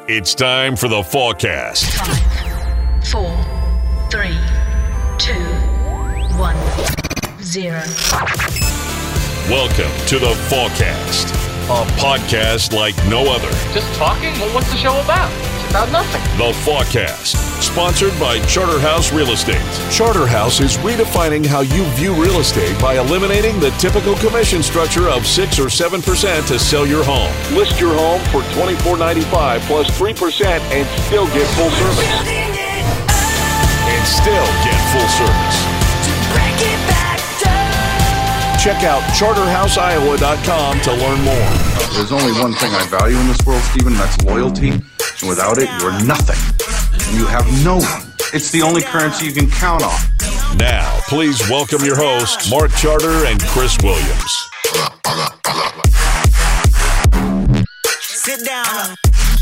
It's time for the Fallcast. 5, 4, 3, 2, 1, 0. Welcome to the Fallcast, a podcast like no other. Just talking? Well, what's the show about? It's about nothing. The Fallcast, sponsored by Charterhouse Real Estate. Charterhouse is redefining how you view real estate by eliminating the typical commission structure of 6 or 7% to sell your home. List your home for $24.95 plus 3% and still get full service. Check out charterhouseiowa.com to learn more. There's only one thing I value in this world, Stephen, and that's loyalty. And without it, you're nothing. And you have no one. It's the only currency you can count on. Now, please welcome your hosts, Mark Charter and Chris Williams. Sit down.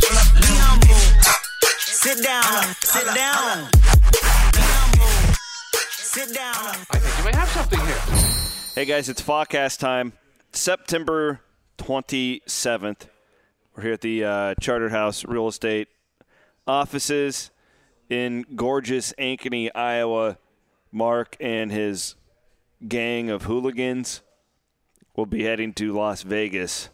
Sit down. Sit down. Sit down. I think you may have something here. Hey guys, it's Fallcast time. September 27th. We're here at the Charterhouse Real Estate offices in gorgeous Ankeny, Iowa. Mark and his gang of hooligans will be heading to Las Vegas.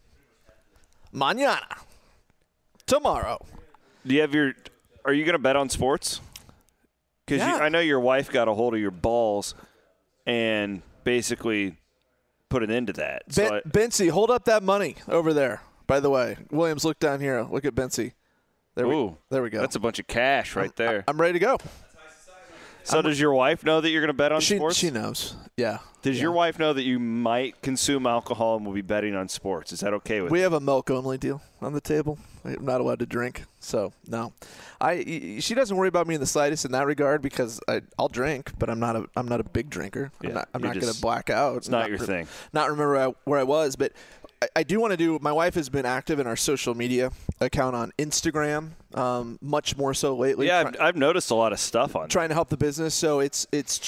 Mañana. Tomorrow. Do you have are you going to bet on sports? Because Yeah. I know your wife got a hold of your balls and basically put an end to that. Bency, hold up that money over there, by the way. Williams, look down here. Look at Bency. There we go. That's a bunch of cash right there. I'm ready to go. So does your wife know that you're going to bet on sports? She knows. Yeah. Does your wife know that you might consume alcohol and will be betting on sports? Is that okay with We you? have a milk-only deal on the table. I'm not allowed to drink, so no. She doesn't worry about me in the slightest in that regard because I'll drink, but I'm not a big drinker. Yeah, I'm not going to black out. It's not your thing. Not remember where I was, but I do want to do. My wife has been active in our social media account on Instagram, much more so lately. Yeah, I've noticed a lot of stuff on trying to help the business. So it's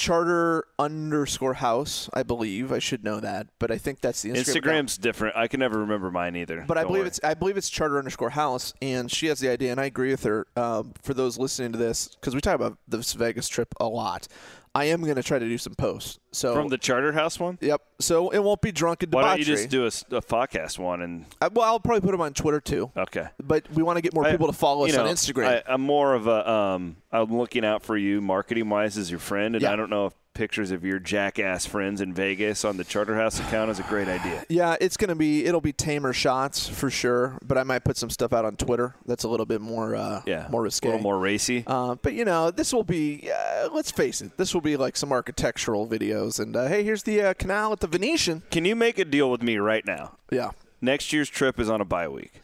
Charter_house, I believe. I should know that, but I think that's the Instagram. Instagram's account. different. I can never remember mine either. But I believe it's Charter_house, and she has the idea, and I agree with her. For those listening to this, because we talk about this Vegas trip a lot, I am going to try to do some posts. So from the Charterhouse one? Yep. So it won't be drunken debauchery. Why don't you just do a podcast one? And I'll probably put them on Twitter too. Okay. But we want to get more people to follow us on Instagram. I'm more of a I'm looking out for you marketing wise as your friend, and Yeah. I don't know if pictures of your jackass friends in Vegas on the Charterhouse account is a great idea. Yeah, it'll be tamer shots for sure, but I might put some stuff out on Twitter that's a little bit more more risque. A little more racy. But this will be let's face it, this will be like some architectural videos and hey, here's the canal at the Venetian. Can you make a deal with me right now? Yeah. Next year's trip is on a bye week.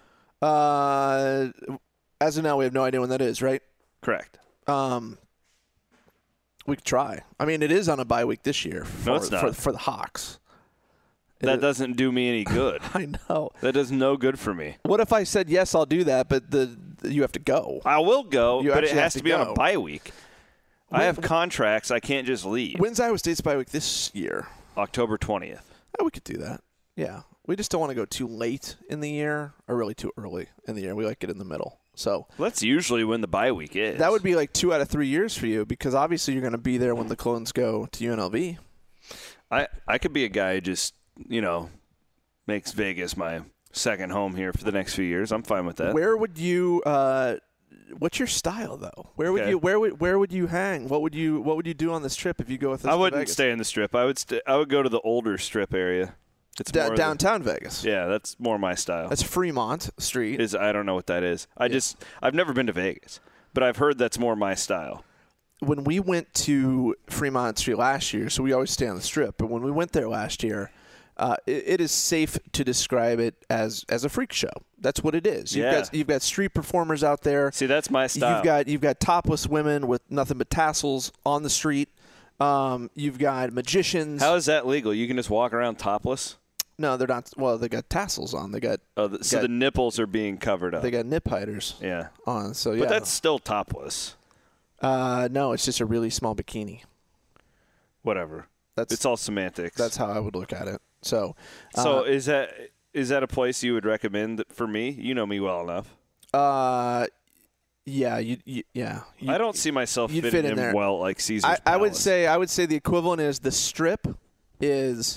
As of now, we have no idea when that is, right? Correct. We could try. I mean, it is on a bye week this year No, it's not. for the Hawks. That doesn't do me any good. I know. That does no good for me. What if I said, yes, I'll do that, but you have to go? I will go, You but it actually has have to be to on go. a bye week. I have contracts. I can't just leave. When's Iowa State's bye week this year? October 20th. We could do that. Yeah. We just don't want to go too late in the year or really too early in the year. We like it in the middle. So that's usually when the bye week is. That would be like 2 out of 3 years for you because obviously you're going to be there when the Clones go to UNLV. I could be a guy who just, makes Vegas my second home here for the next few years. I'm fine with that. Where would you what's your style though? Where would you hang? What would you do on this trip if you go with us? I wouldn't Vegas? stay in the Strip. I would go to the older Strip area. It's more downtown Vegas. Yeah, that's more my style. That's Fremont Street. I don't know what that is. I've never been to Vegas, but I've heard that's more my style. When we went to Fremont Street last year, so we always stay on the Strip, but when we went there last year, it is safe to describe it as a freak show. That's what it is. You've got street performers out there. See, that's my style. You've got topless women with nothing but tassels on the street. You've got magicians. How is that legal? You can just walk around topless? No, they're not. Well, they got tassels on. They got the nipples are being covered up. They got nip hiders. Yeah. On. So yeah. But that's still topless. No, it's just a really small bikini. Whatever. It's all semantics. That's how I would look at it. So is that a place you would recommend for me? You know me well enough. Yeah, I don't see myself you'd fitting fit in him there. well like Caesar's I would Palace. say the equivalent is the Strip is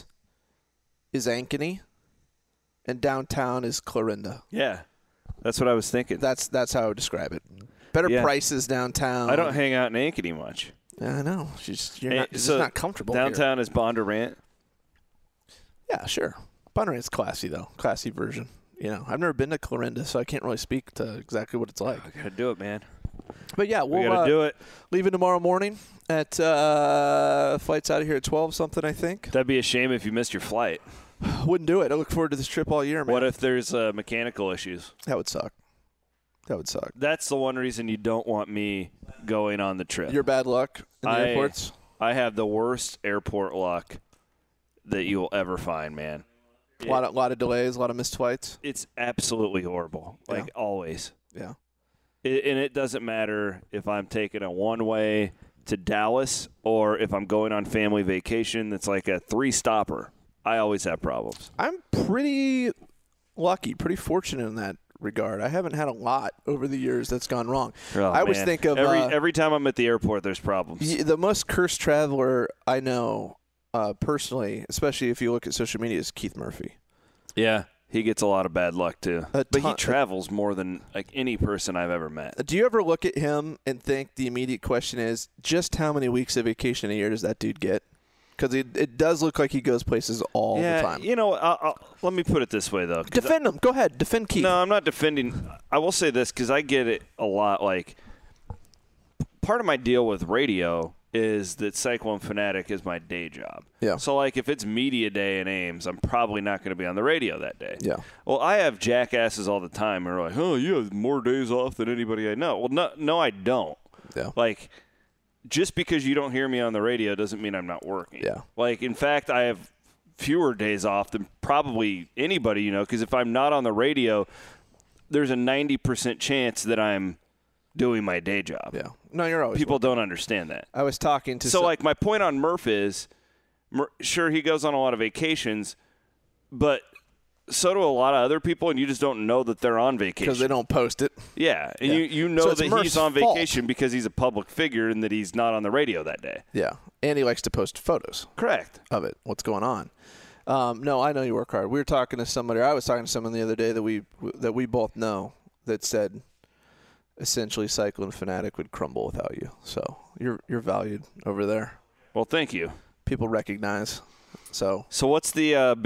Ankeny, and downtown is Clarinda. Yeah, that's what I was thinking. That's how I would describe it. Better prices downtown. I don't hang out in Ankeny much. I know. You're just not comfortable downtown here. is Bondurant. Yeah, sure. Bondurant's classy, though. Classy version. I've never been to Clarinda, so I can't really speak to exactly what it's like. I got to do it, man. But, yeah, we got to do it. Leaving tomorrow morning at flight's out of here at 12 something, I think. That'd be a shame if you missed your flight. Wouldn't do it. I look forward to this trip all year, man. What if there's mechanical issues? That would suck. That's the one reason you don't want me going on the trip. Your bad luck in the airports? I have the worst airport luck that you will ever find, man. A lot of delays, a lot of missed flights. It's absolutely horrible, always. Yeah. And it doesn't matter if I'm taking a one-way to Dallas or if I'm going on family vacation that's like a 3-stopper. I always have problems. I'm pretty lucky, pretty fortunate in that regard. I haven't had a lot over the years that's gone wrong. I always think of every time I'm at the airport, there's problems. The most cursed traveler I know personally, especially if you look at social media, is Keith Murphy. Yeah, he gets a lot of bad luck too. But he travels more than like any person I've ever met. Do you ever look at him and think the immediate question is just how many weeks of vacation a year does that dude get? Because it does look like he goes places all the time. Let me put it this way, though. Defend him. Go ahead. Defend Keith. No, I'm not defending. I will say this because I get it a lot. Like, part of my deal with radio is that Cyclone Fanatic is my day job. Yeah. So, like, if it's media day in Ames, I'm probably not going to be on the radio that day. Yeah. Well, I have jackasses all the time who are like, oh, you have more days off than anybody I know. Well, no, I don't. Yeah. Like, just because you don't hear me on the radio doesn't mean I'm not working. Yeah. Like, in fact, I have fewer days off than probably anybody, because if I'm not on the radio, there's a 90% chance that I'm doing my day job. Yeah. No, you're always People don't understand that. I was talking to like, my point on Murph is, sure, he goes on a lot of vacations, but so do a lot of other people, and you just don't know that they're on vacation. Because they don't post it. Yeah, and you know that Murph's he's on fault. vacation because he's a public figure and that he's not on the radio that day. Yeah, and he likes to post photos. Correct. Of it, what's going on. No, I know you work hard. We were talking to somebody. I was talking to someone the other day that we both know that said essentially Cyclone Fanatic would crumble without you. So you're valued over there. Well, thank you. People recognize. So what's the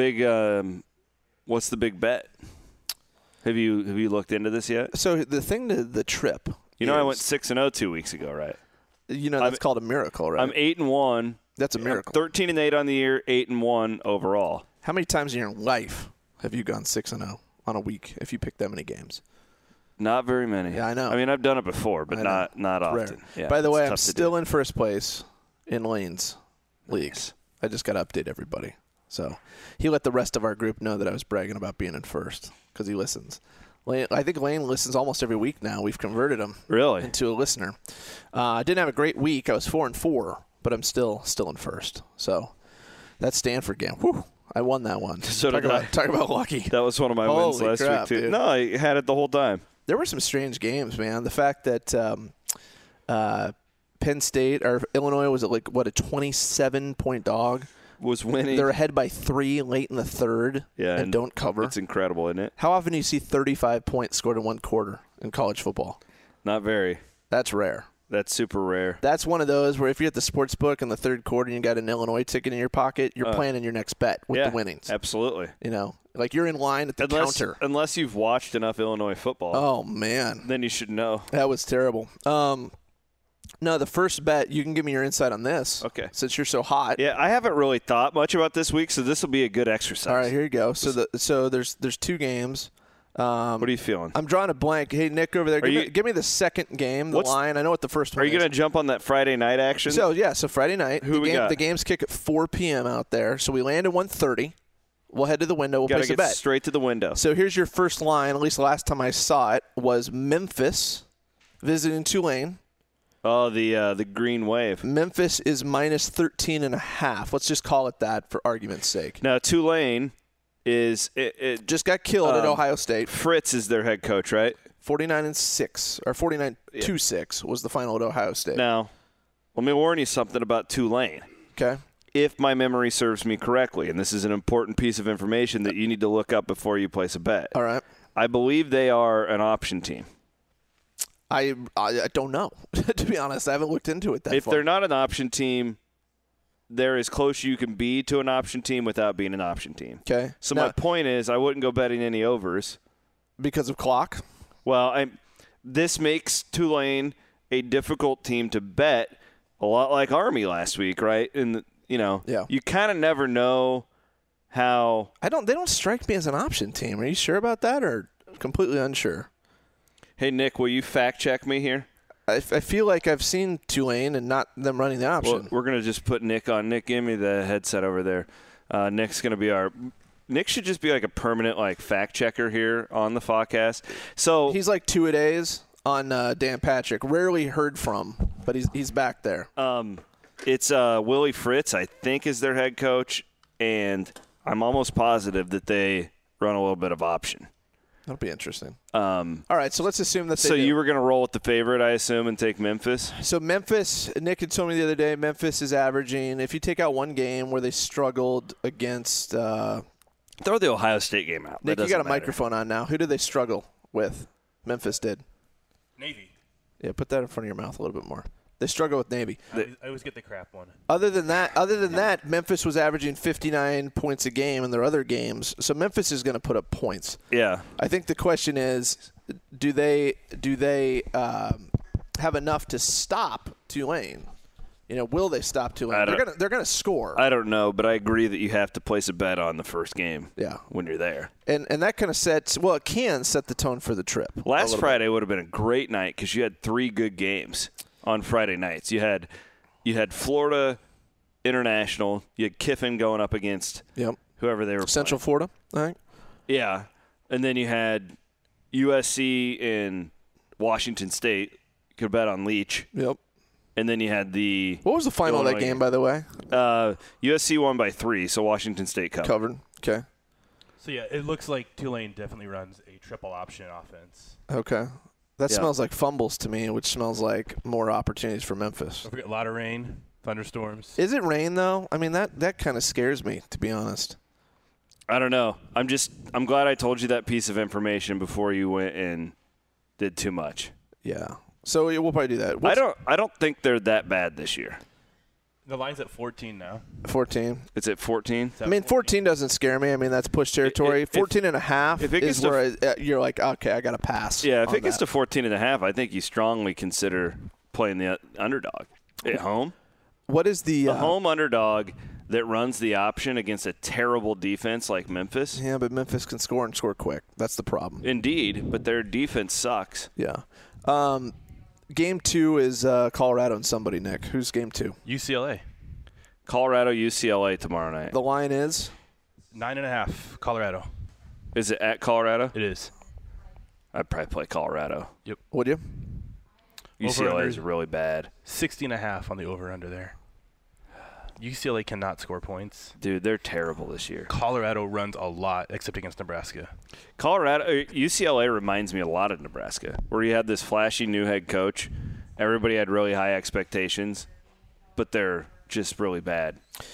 big bet? Have you looked into this yet? So the thing to the trip. I went 6-0 2 weeks ago, right? That's called a miracle, right? I'm 8-1. That's a miracle. 13-8 on the year, 8-1 overall. How many times in your life have you gone 6-0 on a week if you pick that many games? Not very many. Yeah, I know. I mean, I've done it before, but not often. Yeah, by the way, I'm still in first place in Lane's leagues. I just got to update everybody. So he let the rest of our group know that I was bragging about being in first because he listens. I think Lane listens almost every week now. We've converted him into a listener. I didn't have a great week. I was 4-4, but I'm still in first. So that Stanford game, whew, I won that one. So talk about lucky. That was one of my wins last week too. Dude. No, I had it the whole time. There were some strange games, man. The fact that Penn State or Illinois was at a 27-point dog. Was winning. They're ahead by 3 late in the third and don't cover. It's incredible, isn't it? How often do you see 35 points scored in one quarter in college football? Not very. That's rare. That's super rare. That's one of those where if you're at the sports book in the third quarter and you got an Illinois ticket in your pocket, you're planning your next bet with the winnings. Absolutely. You're in line at the counter. Unless you've watched enough Illinois football. Oh, man. Then you should know. That was terrible. No, the first bet, you can give me your insight on this. Okay. Since you're so hot. Yeah, I haven't really thought much about this week, so this will be a good exercise. All right, here you go. So there's 2 games. What are you feeling? I'm drawing a blank. Hey, Nick over there, give me the second game, the line. I know what the first one is. Are you going to jump on that Friday night action? So Friday night. Who we got? The games kick at 4 p.m. out there. So we land at 1:30. We'll head to the window. We'll place a bet. Gotta get straight to the window. So here's your first line, at least the last time I saw it, was Memphis visiting Tulane. Oh, the Green Wave. Memphis is minus 13.5. Let's just call it that for argument's sake. Now, Tulane is it Just got killed at Ohio State. Fritz is their head coach, right? 49-6 or 49-6 was the final at Ohio State. Now, let me warn you something about Tulane. Okay. If my memory serves me correctly, and this is an important piece of information that you need to look up before you place a bet. All right. I believe they are an option team. I don't know. To be honest, I haven't looked into it that If far. they're not an option team, they're as close you can be to an option team without being an option team. Okay. So Now, my point is, I wouldn't go betting any overs. because of clock? Well, this makes Tulane a difficult team to bet, a lot like Army last week, right? And Yeah. you kind of never know how. They don't strike me as an option team. Are you sure about that or completely unsure? Hey, Nick, will you fact check me here? I feel like I've seen Tulane and not them running the option. Well, we're going to just put Nick on. Nick, give me the headset over there. Nick's going to be Nick should just be like a permanent fact checker here on the podcast. So He's like 2-a-days on Dan Patrick. Rarely heard from, but he's back there. it's Willie Fritz, I think, is their head coach, and I'm almost positive that they run a little bit of option. That'll be interesting. All right, so let's assume that they So do. you were going to roll with the favorite, I assume, and take Memphis? So Memphis, Nick had told me the other day, Memphis is averaging, if you take out one game where they struggled against Throw the Ohio State game out. Nick, That you got a doesn't matter. microphone on now. Who did they struggle with? Memphis did. Navy. Yeah, put that in front of your mouth a little bit more. They struggle with Navy. I always get the crap one. Other than that, Memphis was averaging 59 points a game in their other games. So Memphis is going to put up points. Yeah. I think the question is, do they have enough to stop Tulane? Will they stop Tulane? They're gonna score. I don't know, but I agree that you have to place a bet on the first game. Yeah. When you're there. And that kind of it can set the tone for the trip. Last Friday would have been a great night because you had 3 good games on Friday nights. You had Florida International. You had Kiffin going up against whoever they were Central playing. Florida, I think. Yeah. And then you had USC and Washington State. You could bet on Leach. Yep. And then you had What was the final of that game, by the way? USC won by 3, so Washington State covered. Okay. So, yeah, it looks like Tulane definitely runs a triple option offense. Okay. That Yeah. smells like fumbles to me, which smells like more opportunities for Memphis. Don't forget a lot of rain, thunderstorms. Is it rain, though? I mean, that kind of scares me, to be honest. I don't know. I'm glad I told you that piece of information before you went and did too much. Yeah. So we'll probably do that. I don't think they're that bad this year. The line's at 14 now. 14. It's at 14. I mean, 14 doesn't scare me. I mean, that's push territory. 14 and a half if it gets is where you're like, okay, I got to pass. Yeah, if on it gets that. to 14 and a half, I think you strongly consider playing the underdog at home. What is the home underdog that runs the option against a terrible defense like Memphis? Yeah, but Memphis can score and score quick. That's the problem. Indeed, but their defense sucks. Yeah. Game 2 is Colorado and somebody, Nick. Who's game 2? UCLA. Colorado, UCLA tomorrow night. The line is? 9.5, Colorado. Is it at Colorado? It is. I'd probably play Colorado. Yep. Would you? UCLA is really bad. 60.5 on the over-under there. UCLA cannot score points. Dude, they're terrible this year. Colorado runs a lot, except against Nebraska. UCLA reminds me a lot of Nebraska, where you had this flashy new head coach. Everybody had really high expectations, but they're just really bad.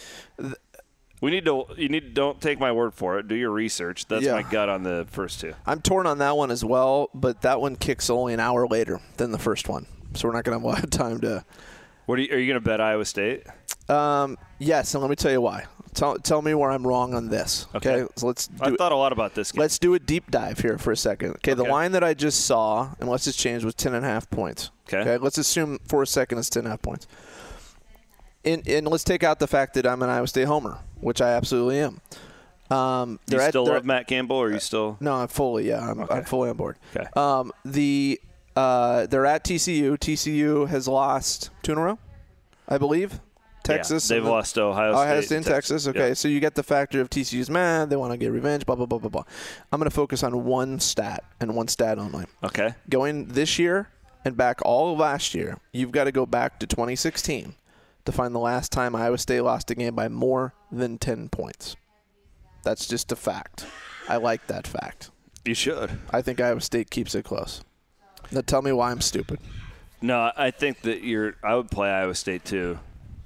Don't take my word for it. Do your research. That's my gut on the first 2. I'm torn on that one as well, but that one kicks only an hour later than the first one. So we're not going to have time to. Are you going to bet Iowa State? Yes, and let me tell you why. Tell me where I'm wrong on this. Okay, so I thought a lot about this game. Let's do a deep dive here for a second. Okay, the line that I just saw, unless it's changed, was 10.5 points. Okay, let's assume for a second it's 10.5 points. And let's take out the fact that I'm an Iowa State homer, which I absolutely am. Do you still love Matt Campbell, or are you still? No, I'm fully. Yeah, I'm fully on board. Okay. They're at TCU. TCU has lost 2 in a row, I believe. Texas. Yeah, they've lost to Ohio State and Texas. Okay, so you get the factor of TCU's mad. They want to get revenge, blah, blah, blah, blah, blah. I'm going to focus on one stat and one stat only. Okay. Going this year and back all of last year, you've got to go back to 2016 to find the last time Iowa State lost a game by more than 10 points. That's just a fact. I like that fact. You should. I think Iowa State keeps it close. Now tell me why I'm stupid. No, I think that I would play Iowa State too.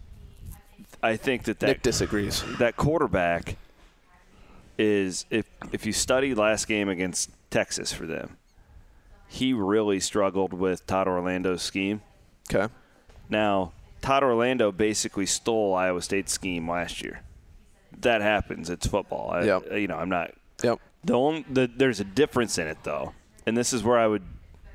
I think that Nick disagrees. That quarterback is, if you study last game against Texas for them, he really struggled with Todd Orlando's scheme. Okay. Now, Todd Orlando basically stole Iowa State's scheme last year. That happens. It's football. I'm not. Yep. There's a difference in it, though, and this is where I would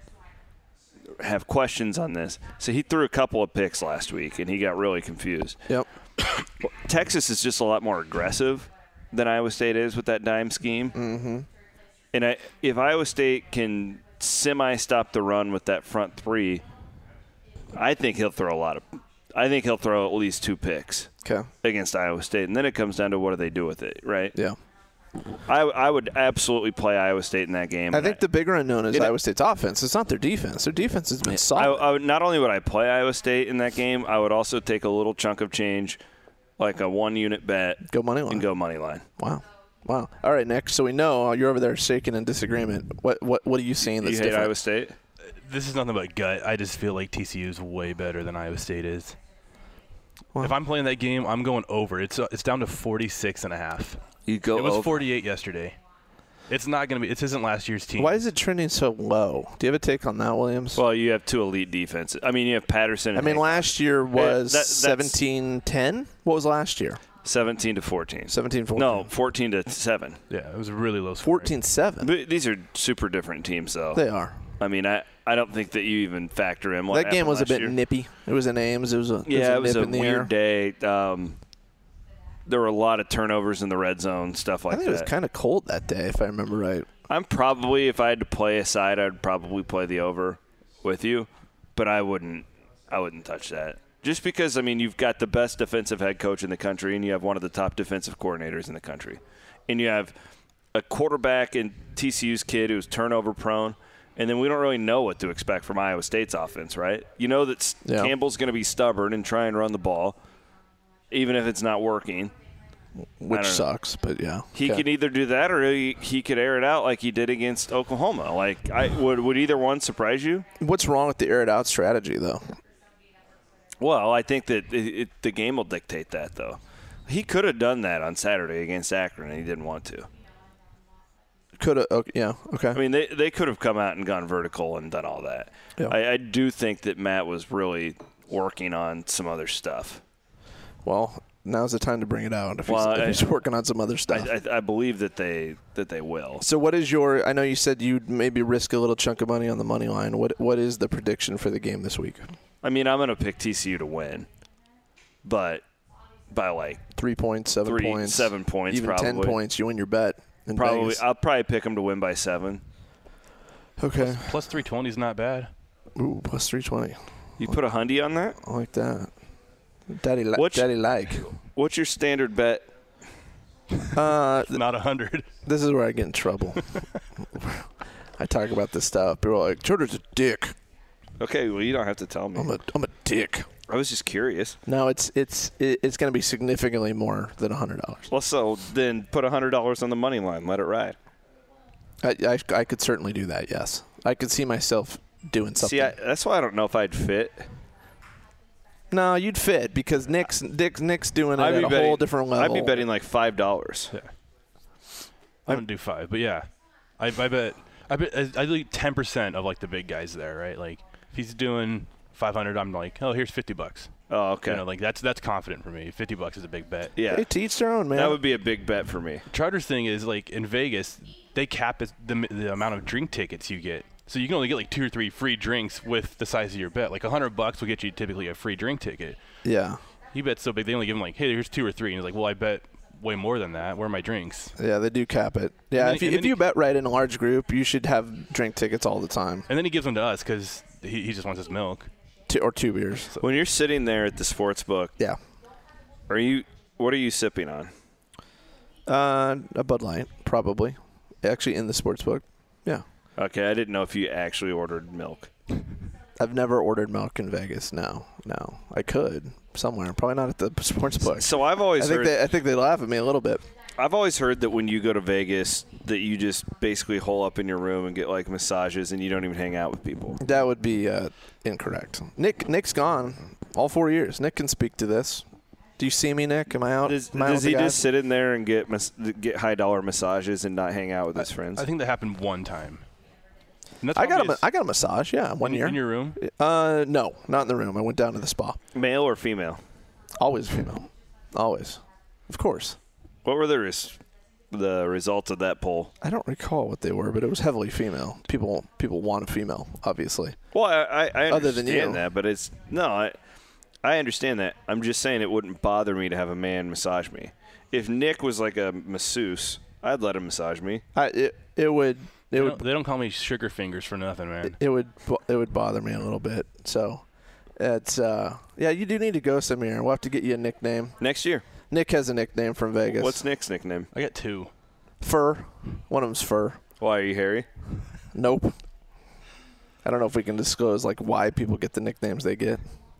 have questions on this. So he threw a couple of picks last week, and he got really confused. Yep. Texas is just a lot more aggressive than Iowa State is with that dime scheme. Mm-hmm. And if Iowa State can semi-stop the run with that front three, I think he'll throw at least 2 picks against Iowa State. And then it comes down to what do they do with it, right? Yeah. I would absolutely play Iowa State in that game. I think the bigger unknown is Iowa State's offense. It's not their defense. Their defense has been solid. Not only would I play Iowa State in that game, I would also take a little chunk of change, like a 1-unit bet. Go money line. And go money line. Wow. All right, Nick. So we know you're over there shaking in disagreement. What are you seeing that's different? You hate Iowa State? This is nothing but gut. I just feel like TCU is way better than Iowa State is. Well, if I'm playing that game, I'm going over. It's down to 46.5. You go. It was over. 48 yesterday. It's not going to be. This isn't last year's team. Why is it trending so low? Do you have a take on that, Williams? Well, you have 2 elite defenses. I mean, you have Patterson. And last year was 17-10. What was last year? 17-14. 17-14. No, 14-7. Yeah, it was a really low score. 14-7. These are super different teams, though. They are. I mean, I don't think that you even factor in what that game was a bit year. nippy. It was in Ames. It was a weird day. There were a lot of turnovers in the red zone, stuff like that. I think it was kind of cold that day, if I remember right. If I had to play a side, I'd probably play the over with you, but I wouldn't touch that. Just because, you've got the best defensive head coach in the country, and you have one of the top defensive coordinators in the country. And you have a quarterback in TCU's kid who's turnover prone, and then we don't really know what to expect from Iowa State's offense, right? You know that Campbell's going to be stubborn and try and run the ball, even if it's not working. Which sucks, but yeah. He can either do that or he could air it out like he did against Oklahoma. Would either one surprise you? What's wrong with the air it out strategy, though? Well, I think that the game will dictate that, though. He could have done that on Saturday against Akron, and he didn't want to. Could have, yeah, okay. They could have come out and gone vertical and done all that. Yeah. I do think that Matt was really working on some other stuff. Well, now's the time to bring it out if he's working on some other stuff. I believe that they will. So what is I know you said you'd maybe risk a little chunk of money on the money line. What is the prediction for the game this week? I'm going to pick TCU to win, but by 3 points, 7 points. 7 points, even probably. 10 points, you win your bet. Probably, I'll probably pick them to win by 7. Okay. Plus 320 is not bad. Ooh, plus 320. You put a hundy on that? I like that. Daddy like. What's your standard bet? Not 100. This is where I get in trouble. I talk about this stuff. People are like, Jordan's a dick. Okay, well, you don't have to tell me. I'm a dick. I was just curious. No, it's going to be significantly more than $100. Well, so then put $100 on the money line. Let it ride. I could certainly do that, yes. I could see myself doing something. See, that's why I don't know if I'd fit. No, you'd fit because Nick's doing it at a whole different level. I'd be betting like $5. Yeah. I don't do 5, but yeah. I bet I do 10% of the big guys there, right? Like if he's doing 500, I'm like, oh, here's $50. Oh, okay. That's confident for me. $50 is a big bet. Yeah. Hey, to each their own, man. That would be a big bet for me. Charter's thing is in Vegas, they cap the amount of drink tickets you get. So you can only get 2 or 3 free drinks with the size of your bet. $100 will get you typically a free drink ticket. Yeah. He bets so big they only give him hey, here's 2 or 3, and he's like, well, I bet way more than that. Where are my drinks? Yeah, they do cap it. Yeah, if you bet right in a large group, you should have drink tickets all the time. And then he gives them to us because he just wants his milk. 2 beers. So. When you're sitting there at the sports book, yeah, what are you sipping on? A Bud Light, probably. Actually, in the sports book. Yeah. Okay, I didn't know if you actually ordered milk. I've never ordered milk in Vegas. No. I could somewhere. Probably not at the sports book. So I've always heard. I think they laugh at me a little bit. I've always heard that when you go to Vegas that you just basically hole up in your room and get like massages and you don't even hang out with people. That would be incorrect. Nick's gone all 4 years. Nick can speak to this. Do you see me, Nick? Am I out? Does he just sit in there and get high-dollar massages and not hang out with his friends? I think that happened one time. I got a massage, yeah, one year. In your room? No, not in the room. I went down to the spa. Male or female? Always female. Always. Of course. What were the results of that poll? I don't recall what they were, but it was heavily female. People want a female, obviously. Well, I understand Other than you. that, but it's no. I understand that. I'm just saying it wouldn't bother me to have a man massage me. If Nick was like a masseuse, I'd let him massage me. It would. They don't call me sugar fingers for nothing, man. It would bother me a little bit. So, it's yeah. You do need to go, Samir. We'll have to get you a nickname Next year. Nick has a nickname from Vegas. What's Nick's nickname? I got 2. Fur? One of them's Fur. Why, are you hairy? Nope. I don't know if we can disclose like why people get the nicknames they get.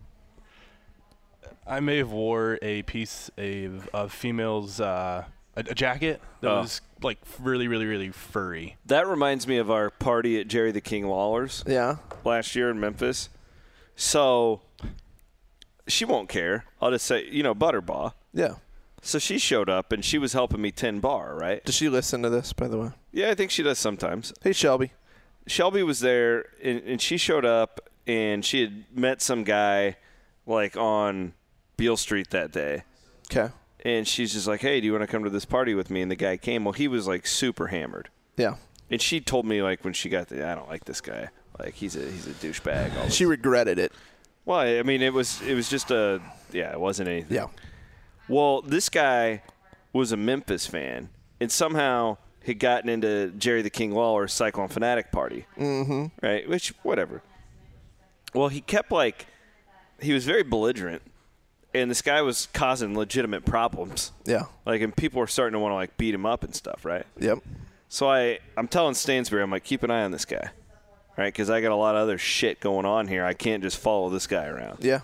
I may have wore a piece of female's a jacket that was like really, really, really furry. That reminds me of our party at Jerry the King Lawler's. Yeah. Last year in Memphis. So she won't care. I'll just say, Butterbaugh. Yeah. So she showed up and she was helping me 10 bar, right? Does she listen to this, by the way? Yeah, I think she does sometimes. Hey, Shelby. Shelby was there and she showed up and she had met some guy like on Beale Street that day. Okay. And she's just like, hey, do you want to come to this party with me? And the guy came. Well, he was like super hammered. Yeah. And she told me like when she got there, I don't like this guy. Like he's a douchebag. She regretted it. Well, I mean, it was just it wasn't anything. Yeah. Well, this guy was a Memphis fan and somehow had gotten into Jerry the King Lawler's Cyclone Fanatic party. Mm-hmm. Right? Which, whatever. Well, he kept he was very belligerent. And this guy was causing legitimate problems. Yeah. And people were starting to want to beat him up and stuff, right? Yep. So I'm telling Stansbury, I'm like, keep an eye on this guy, right? Because I got a lot of other shit going on here. I can't just follow this guy around. Yeah.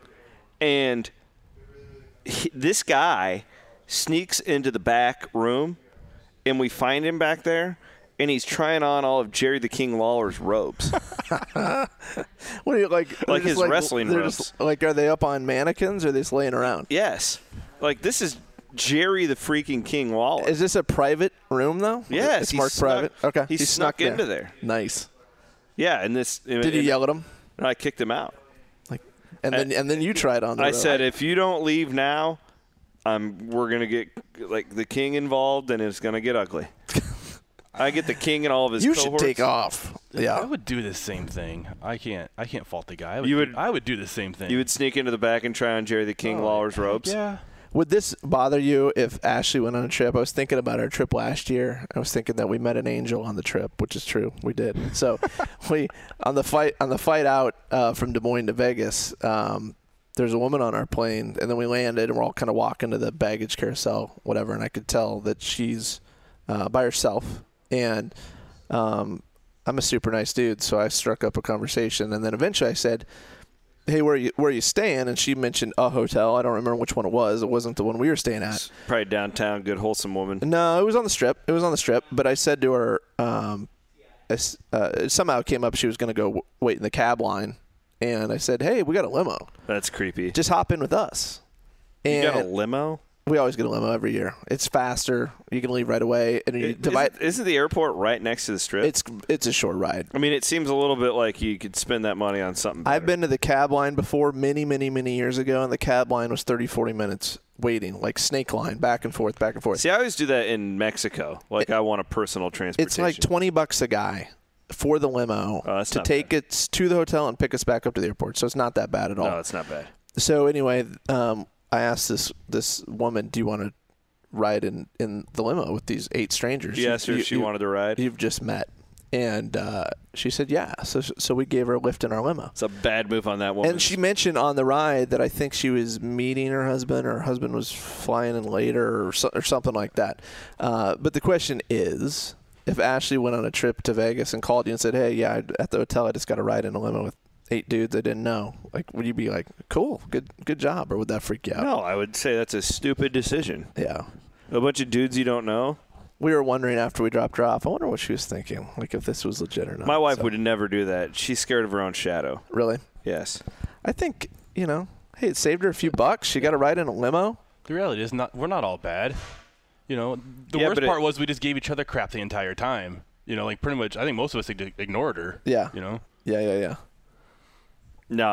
And this guy sneaks into the back room, and we find him back there, and he's trying on all of Jerry the King Lawler's robes. What are you like his wrestling robes. Are they up on mannequins or are they just laying around? Yes. This is Jerry the freaking King Lawler. Is this a private room though? Yes. It's marked private. Okay. He snuck into there. Nice. Yeah, and this. Did you yell at him? I kicked him out. And then you tried on the road. I said, if you don't leave now, we're gonna get the king involved, and it's gonna get ugly. I get the king and all of his You cohorts. should take off. Yeah. I would do the same thing. I can't fault the guy. I would do the same thing. You would sneak into the back and try on Jerry the King Lawler's robes? Yeah. Would this bother you if Ashley went on a trip? I was thinking about our trip last year. I was thinking that we met an angel on the trip, which is true. We did. So on the fight out from Des Moines to Vegas, there's a woman on our plane, and then we landed, and we're all kind of walking to the baggage carousel, whatever, and I could tell that she's by herself. And I'm a super nice dude, so I struck up a conversation, and then eventually I said, hey, where are you staying? And she mentioned a hotel. I don't remember which one it was. It wasn't the one we were staying at. Probably downtown, good, wholesome woman. No, it was on the Strip. But I said to her, somehow it came up she was going to go wait in the cab line. And I said, hey, we got a limo. That's creepy. Just hop in with us. And you got a limo? We always get a limo every year. It's faster. You can leave right away. And you isn't the airport right next to the Strip? It's a short ride. I mean, it seems a little bit like you could spend that money on something better. I've been to the cab line before many, many, many years ago, and the cab line was 30, 40 minutes waiting, like snake line, back and forth, back and forth. See, I always do that in Mexico. I want a personal transportation. It's like $20 a guy for the limo to take us to the hotel and pick us back up to the airport. So it's not that bad at all. No, it's not bad. So anyway, I asked this woman, do you want to ride in the limo with these 8 strangers? You asked her if she wanted to ride? You've just met. And she said, yeah. So we gave her a lift in our limo. It's a bad move on that woman. And she mentioned on the ride that I think she was meeting her husband, or her husband was flying in later or something like that. But the question is, if Ashley went on a trip to Vegas and called you and said, hey, yeah, at the hotel I just got a ride in a limo with 8 dudes I didn't know, would you be like, cool, good job, or would that freak you out? No, I would say that's a stupid decision. Yeah. A bunch of dudes you don't know? We were wondering after we dropped her off. I wonder what she was thinking, like if this was legit or not. My wife would never do that. She's scared of her own shadow. Really? Yes. I think, hey, it saved her a few bucks. She got a ride in a limo. The reality is we're not all bad. The worst part was we just gave each other crap the entire time. Pretty much, I think most of us ignored her. Yeah. Yeah. No,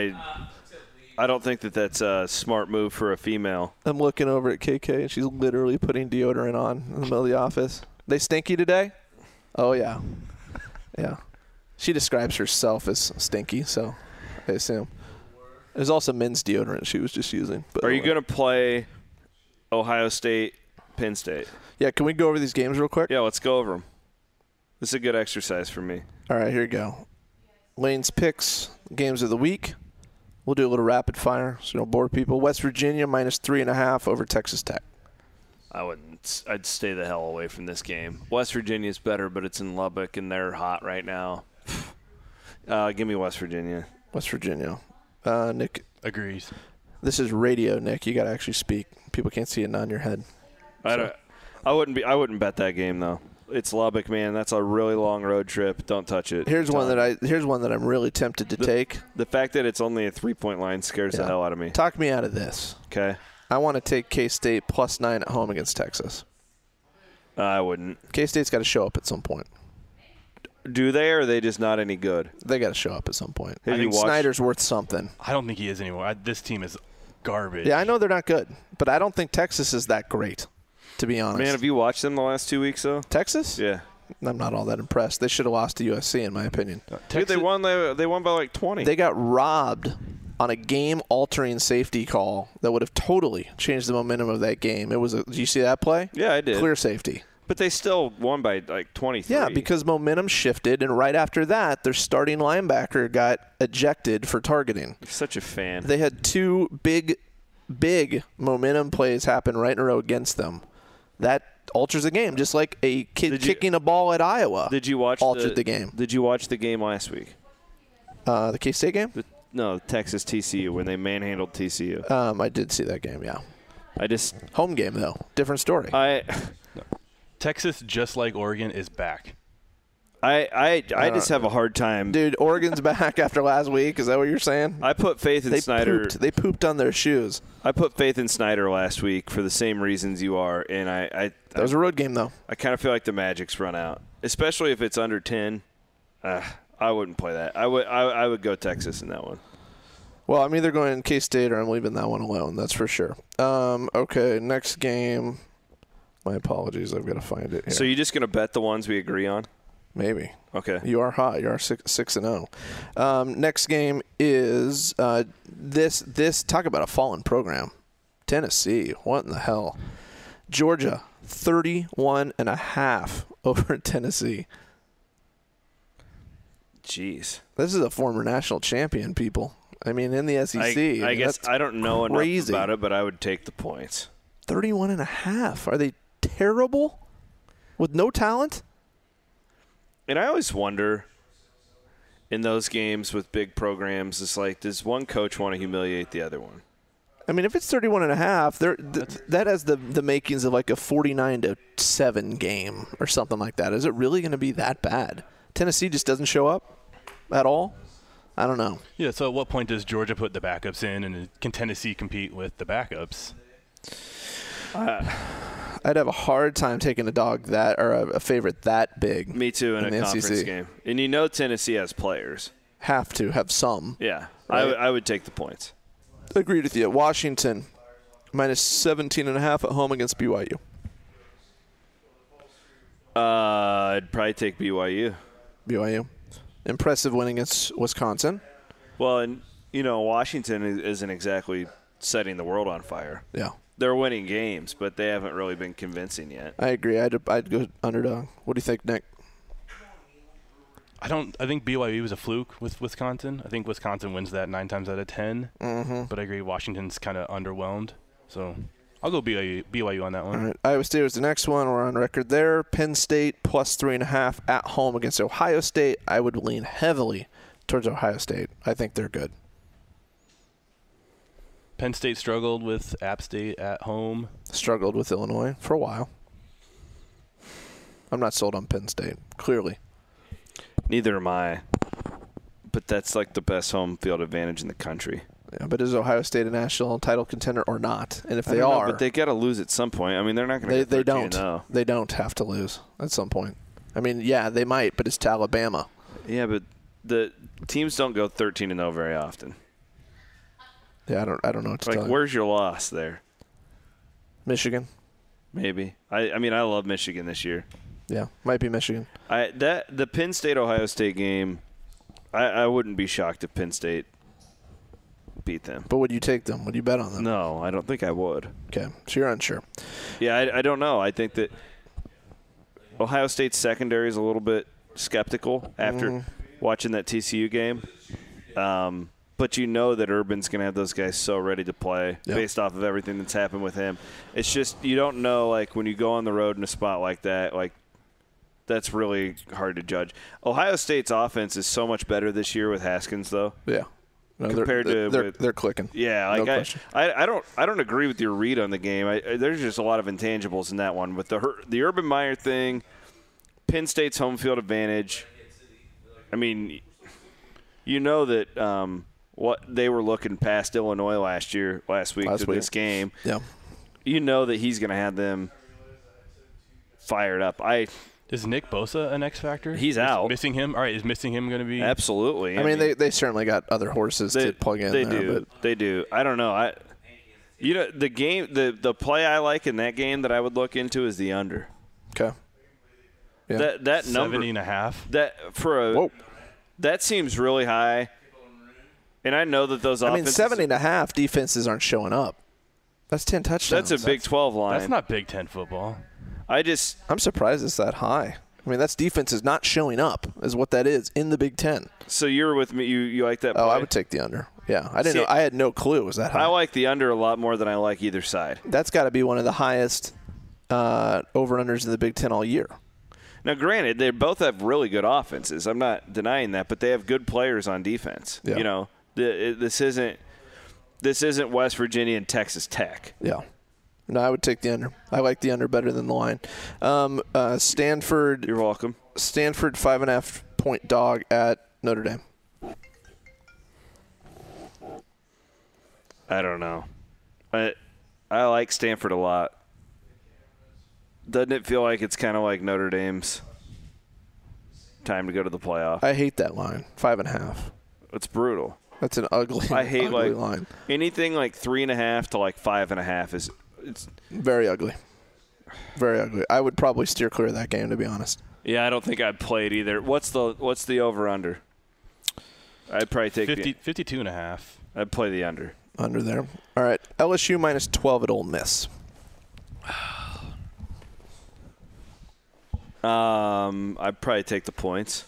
I don't think that's a smart move for a female. I'm looking over at KK, and she's literally putting deodorant on in the middle of the office. They stinky today? Oh, yeah. Yeah. She describes herself as stinky, so I assume. There's also men's deodorant she was just using. Are you going to play Ohio State, Penn State? Yeah, can we go over these games real quick? Yeah, let's go over them. This is a good exercise for me. All right, here you go. Lane's picks, games of the week. We'll do a little rapid fire so you don't bore people. West Virginia -3.5 over Texas Tech. I'd stay the hell away from this game. West Virginia's better, but it's in Lubbock, and they're hot right now. Give me West Virginia. West Virginia. Nick agrees. This is radio, Nick. You got to actually speak. People can't see it on your head. I wouldn't bet that game though. It's Lubbock, man. That's a really long road trip. Don't touch it. Here's one that I'm really tempted to take. The fact that it's only a 3-point line scares the hell out of me. Talk me out of this. Okay. I want to take K-State +9 at home against Texas. I wouldn't. K-State's got to show up at some point. Do they, or are they just not any good? They got to show up at some point. I think Snyder's worth something. I don't think he is anymore. This team is garbage. Yeah, I know they're not good, but I don't think Texas is that great, to be honest. Man, have you watched them the last 2 weeks, though? Texas? Yeah. I'm not all that impressed. They should have lost to USC, in my opinion. Dude, they won by like 20. They got robbed on a game-altering safety call that would have totally changed the momentum of that game. Did you see that play? Yeah, I did. Clear safety. But they still won by like 23. Yeah, because momentum shifted, and right after that, their starting linebacker got ejected for targeting. You're such a fan. They had two big momentum plays happen right in a row against them. That alters the game, just like a kid kicking a ball at Iowa. Did you watch altered the game? Did you watch the game last week? The K-State game? No, Texas TCU when they manhandled TCU. I did see that game. Yeah. Home game though, different story. Texas, just like Oregon, is back. I just have a hard time. Dude, Oregon's back after last week. Is that what you're saying? I put faith in Snyder. They pooped on their shoes. I put faith in Snyder last week for the same reasons you are, and that was a road game though. I kind of feel like the magic's run out, especially if it's under 10. I wouldn't play that. I would go Texas in that one. Well, I'm either going K-State or I'm leaving that one alone. That's for sure. Okay, next game. My apologies. I've got to find it here. So you're just going to bet the ones we agree on? Maybe. Okay. You are hot. You are 6-0. Next game is this. Talk about a fallen program. Tennessee. What in the hell? Georgia, 31.5 over Tennessee. Jeez. This is a former national champion, people. I mean, in the SEC. I guess I don't know crazy. enough about it, but I would take the points. 31.5. Are they terrible? With no talent? And I always wonder in those games with big programs, it's like, does one coach want to humiliate the other one? I mean, if it's 31.5, that has the makings of like a 49-7 game or something like that. Is it really going to be that bad? Tennessee just doesn't show up at all? I don't know. Yeah, so at what point does Georgia put the backups in, and can Tennessee compete with the backups? I'd have a hard time taking a dog that or a favorite that big. Me too in a conference SEC game. And Tennessee has players. Have to have some. Yeah, right? I would take the points. Agreed with you. Washington, -17.5 at home against BYU. I'd probably take BYU. BYU. Impressive win against Wisconsin. Well, and, Washington isn't exactly setting the world on fire. Yeah. They're winning games, but they haven't really been convincing yet. I agree. I'd go underdog. What do you think, Nick? I think BYU was a fluke with Wisconsin. I think Wisconsin wins that 9 times out of 10. Mm-hmm. But I agree Washington's kind of underwhelmed. So I'll go BYU on that one. All right. Iowa State was the next one. We're on record there. Penn State +3.5 at home against Ohio State. I would lean heavily towards Ohio State. I think they're good. Penn State struggled with App State at home. Struggled with Illinois for a while. I'm not sold on Penn State, clearly. Neither am I. But that's like the best home field advantage in the country. Yeah, but is Ohio State a national title contender or not? And if they don't know, are, but they got to lose at some point. I mean, they're not going to. They don't. They don't have to lose at some point. I mean, yeah, they might, but it's to Alabama. Yeah, but the teams don't go 13-0 very often. Yeah, I don't know what to tell you. Where's your loss there? Michigan. Maybe. I mean, I love Michigan this year. Yeah, might be Michigan. The Penn State-Ohio State game, I wouldn't be shocked if Penn State beat them. But would you take them? Would you bet on them? No, I don't think I would. Okay, so you're unsure. Yeah, I don't know. I think that Ohio State's secondary is a little bit skeptical after watching that TCU game. But you know that Urban's going to have those guys so ready to play based off of everything that's happened with him. It's just you don't know, like, when you go on the road in a spot like that, like, that's really hard to judge. Ohio State's offense is so much better this year with Haskins, though. Yeah. No, they're clicking. Yeah, like I don't agree with your read on the game. There's just a lot of intangibles in that one. But the Urban Meyer thing, Penn State's home field advantage. I mean, you know that what they were looking past Illinois last week to this game. Yeah, you know that he's going to have them fired up. Is Nick Bosa an X factor? He's out. Missing him? All right, is missing him going to be? Absolutely. I mean, they certainly got other horses to plug in. They do. I don't know. The game, the play I like in that game that I would look into is the under. Okay. Yeah. That number 70.5. That seems really high. And I know that those offenses. 70.5 defenses aren't showing up. That's 10 touchdowns. That's a Big 12 line. That's not Big 10 football. I'm surprised it's that high. I mean, that's defenses not showing up is what that is in the Big 10. So you're with me. You like that play? Oh, I would take the under. Yeah, I didn't know. I had no clue it was that high. I like the under a lot more than I like either side. That's got to be one of the highest over-unders in the Big 10 all year. Now, granted, they both have really good offenses. I'm not denying that, but they have good players on defense. Yeah. You know, this isn't West Virginia and Texas Tech. Yeah. No, I would take the under. I like the under better than the line. Stanford. You're welcome. Stanford 5.5-point dog at Notre Dame. I don't know. I like Stanford a lot. Doesn't it feel like it's kind of like Notre Dame's time to go to the playoff? I hate that line. 5.5. It's brutal. That's an ugly. I hate ugly like line. Anything like 3.5 to like 5.5 it's very ugly. Very ugly. I would probably steer clear of that game, to be honest. Yeah, I don't think I'd play it either. What's the over under? I'd probably take 52.5. I'd play the under. Under there. All right. LSU minus 12 at Ole Miss. I'd probably take the points.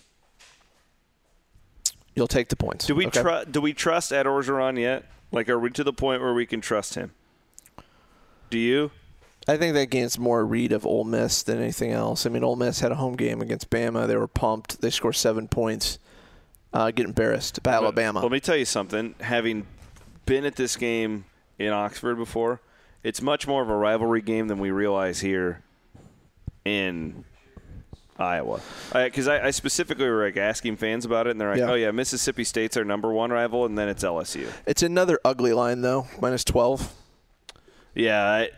You'll take the points. Do we trust Ed Orgeron yet? Like, are we to the point where we can trust him? Do you? I think that game's more a read of Ole Miss than anything else. I mean, Ole Miss had a home game against Bama. They were pumped. They scored 7 points. Get embarrassed by Alabama. Let me tell you something. Having been at this game in Oxford before, it's much more of a rivalry game than we realize here in Iowa. Because I specifically were like asking fans about it, and they're like, oh, yeah, Mississippi State's our number one rival, and then it's LSU. It's another ugly line, though, minus 12. Yeah.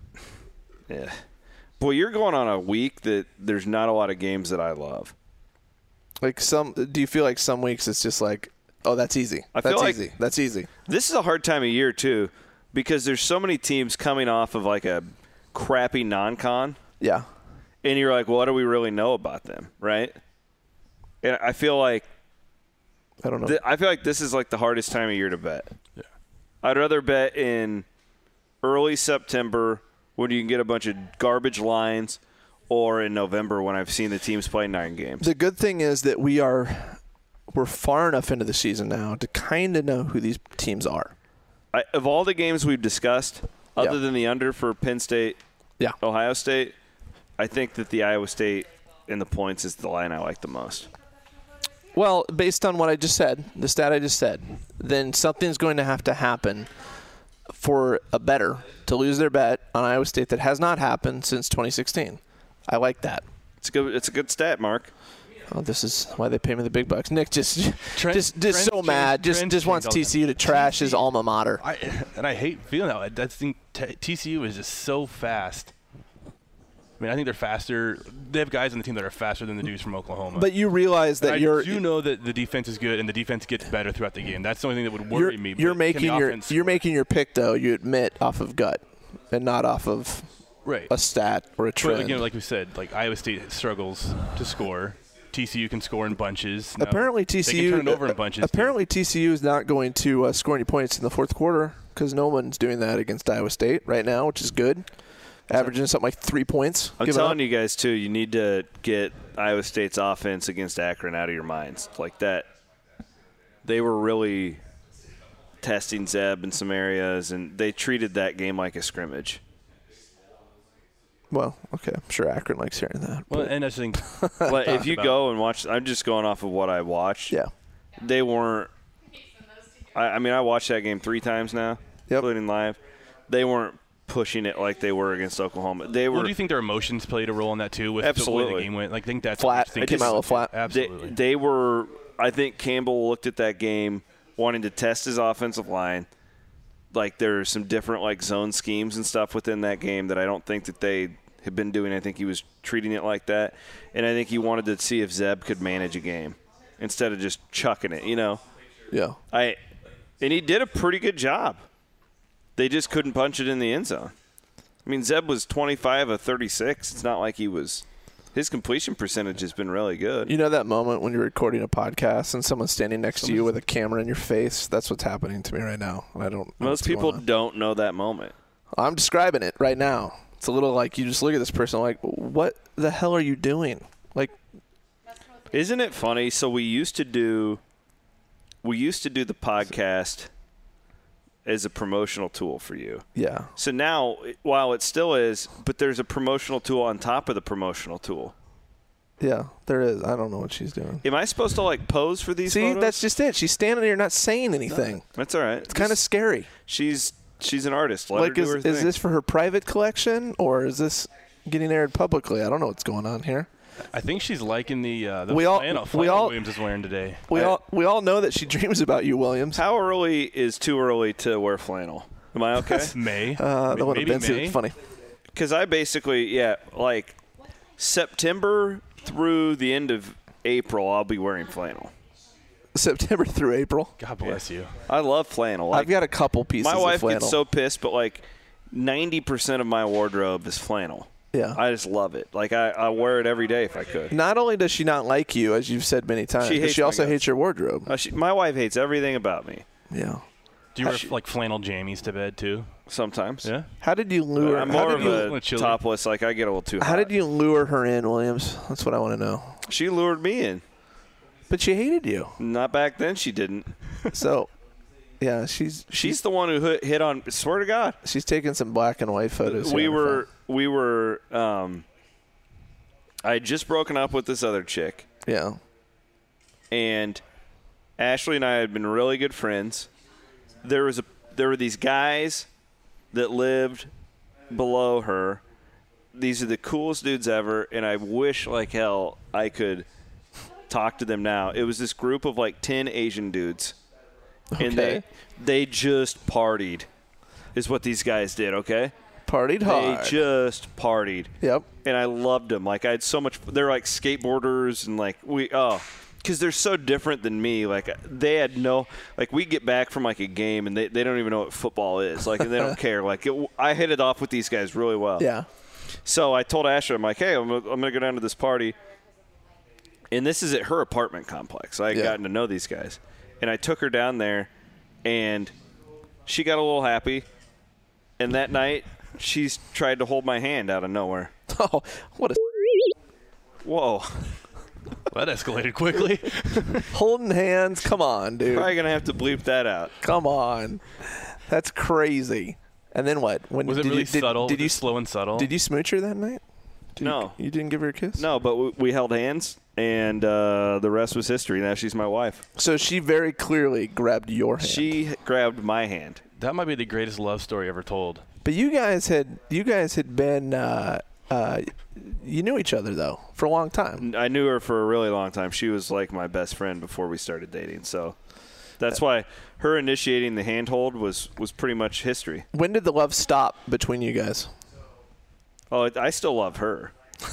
Boy, you're going on a week that there's not a lot of games that I love. Do you feel like some weeks it's just like, oh, that's easy. That's easy. This is a hard time of year, too, because there's so many teams coming off of like a crappy non-con. Yeah. And you're like, well, what do we really know about them, right? And I feel like I don't know. I feel like this is like the hardest time of year to bet. Yeah. I'd rather bet in early September when you can get a bunch of garbage lines, or in November when I've seen the teams play 9 games. The good thing is that we're far enough into the season now to kind of know who these teams are. Of all the games we've discussed, other than the under for Penn State, Ohio State, I think that the Iowa State and the points is the line I like the most. Well, based on what I just said, the stat I just said, then something's going to have to happen for a bettor to lose their bet on Iowa State that has not happened since 2016. I like that. It's a good stat, Mark. Oh, this is why they pay me the big bucks. Nick just so mad. Trent Just wants TCU to trash his alma mater. I hate feeling that way. I think TCU is just so fast. I mean, I think they're faster. They have guys on the team that are faster than the dudes from Oklahoma. But you realize that I do know that the defense is good and the defense gets better throughout the game. That's the only thing that would worry me. You're making your pick though. You admit off of gut and not off of a stat or a trend. But again, like we said, like Iowa State struggles to score. TCU can score in bunches. No, apparently TCU they can turn it over in bunches. Apparently TCU is not going to score any points in the fourth quarter because no one's doing that against Iowa State right now, which is good. Averaging something like 3 points. I'm telling you guys, too, you need to get Iowa State's offense against Akron out of your minds. Like that, they were really testing Zeb in some areas, and they treated that game like a scrimmage. Well, okay. I'm sure Akron likes hearing that. Well, and I think but if you go and watch – I'm just going off of what I watched. Yeah. They weren't – I mean, I watched that game 3 times now, including live. They weren't pushing it like they were against Oklahoma. They were. Well, do you think their emotions played a role in that too? With absolutely. The way the game went? Like, I think that's flat. It came out a little flat. Absolutely. They were. I think Campbell looked at that game wanting to test his offensive line. Like there's some different like zone schemes and stuff within that game that I don't think that they had been doing. I think he was treating it like that, and I think he wanted to see if Zeb could manage a game instead of just chucking it. You know. Yeah. And he did a pretty good job. They just couldn't punch it in the end zone. I mean, Zeb was 25 of 36. It's not like he was – his completion percentage has been really good. You know that moment when you're recording a podcast and someone's standing next to you with a camera in your face? That's what's happening to me right now. I don't – Most people don't know that moment. I'm describing it right now. It's a little like you just look at this person like, what the hell are you doing? Like – Isn't it funny? So we used to do the podcast – as a promotional tool for you. Yeah. So now, while it still is, but there's a promotional tool on top of the promotional tool. Yeah, there is. I don't know what she's doing. Am I supposed to, like, pose for these See, photos? that's just it. She's standing there not saying anything. No, that's all right. It's kind of scary. She's an artist. Let her do her thing. Is this for her private collection, or is this getting aired publicly? I don't know what's going on here. I think she's liking the flannel Williams is wearing today. We all know that she dreams about you, Williams. How early is too early to wear flannel? Am I okay? May. Maybe May. It's funny. Because I basically, like September through the end of April, I'll be wearing flannel. September through April? God bless you. I love flannel. Like, I've got a couple pieces of flannel. My wife gets so pissed, but like 90% of my wardrobe is flannel. Yeah. I just love it. Like, I wear it every day if I could. Not only does she not like you, as you've said many times, but she also hates your wardrobe. My wife hates everything about me. Yeah. Do you wear, like, flannel jammies to bed, too? Sometimes. Yeah. How did you lure her? I'm more of a topless. Like, I get a little too hot. How did you lure her in, Williams? That's what I want to know. She lured me in. But she hated you. Not back then, she didn't. So, yeah, she's the one who hit on, swear to God. She's taking some black and white photos. We were I had just broken up with this other chick. Yeah. And Ashley and I had been really good friends. There were these guys that lived below her. These are the coolest dudes ever, and I wish like hell I could talk to them now. It was this group of like 10 Asian dudes. Okay. And they just partied is what these guys did, okay? Partied hard. They just partied. Yep. And I loved them. Like, I had so much – they're like skateboarders and like because they're so different than me. Like, they had no – like, we get back from like a game and they don't even know what football is. Like, and they don't care. Like, I hit it off with these guys really well. Yeah. So I told Ashley, I'm like, hey, I'm going to go down to this party. And this is at her apartment complex. I had gotten to know these guys. And I took her down there, and she got a little happy. And that night – she's tried to hold my hand out of nowhere. Oh, what a... Whoa. That escalated quickly. Holding hands? Come on, dude. Probably going to have to bleep that out. Come on. That's crazy. And then what? Was it really subtle? Did you slow and subtle? Did you smooch her that night? No. You didn't give her a kiss? No, but we held hands, and the rest was history. Now she's my wife. So she very clearly grabbed your hand. She grabbed my hand. That might be the greatest love story ever told. But you guys had been you knew each other though for a long time. I knew her for a really long time. She was like my best friend before we started dating. So that's why her initiating the handhold was pretty much history. When did the love stop between you guys? Oh, I still love her.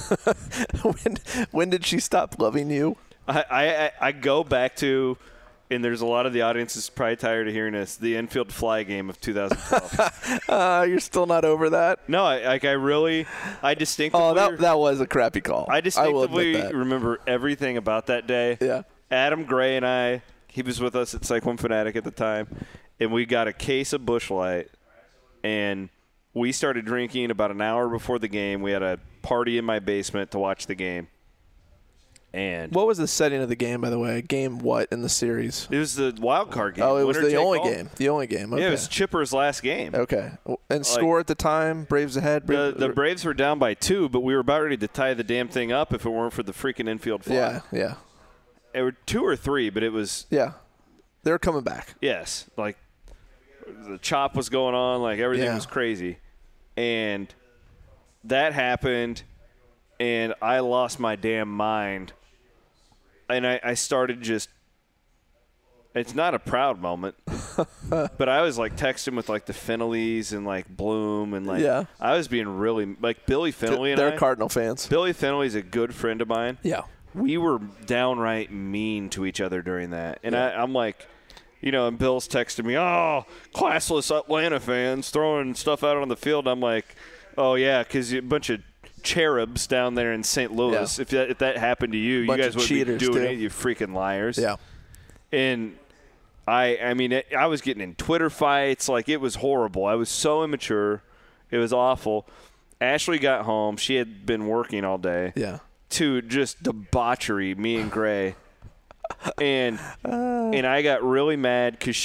when did she stop loving you? I go back to, and there's a lot of the audience is probably tired of hearing this, the infield fly game of 2012. You're still not over that? No, I distinctively. Oh, that was a crappy call. I distinctively remember everything about that day. Yeah. Adam Gray and he was with us at Cyclone Fanatic at the time, and we got a case of Busch Light, and we started drinking about an hour before the game. We had a party in my basement to watch the game. And what was the setting of the game, by the way? Game what in the series? It was the wild card game. Oh, it was the only game. The only game. Okay. Yeah, it was Chipper's last game. Okay. And score at the time, Braves ahead? The Braves were down by 2, but we were about ready to tie the damn thing up if it weren't for the freaking infield fly. Yeah. It were 2 or 3, but it was. Yeah. They were coming back. Yes. Like, the chop was going on. Like, everything was crazy. And that happened, and I lost my damn mind. And I started just – it's not a proud moment, but I was, like, texting with, like, the Finleys and, like, Bloom. And, like, I was being really – like, Billy Finley and They're Cardinal fans. Billy Finley's a good friend of mine. Yeah. We were downright mean to each other during that. And I'm like – you know, and Bill's texting me, oh, classless Atlanta fans throwing stuff out on the field. I'm like, oh, yeah, because a bunch of cherubs down there in St. Louis. Yeah. If that happened to you, you guys wouldn't be doing it, you freaking liars. Yeah. And I mean, I was getting in Twitter fights. Like, it was horrible. I was so immature. It was awful. Ashley got home. She had been working all day. Yeah. To just debauchery, me and Gray. And I got really mad because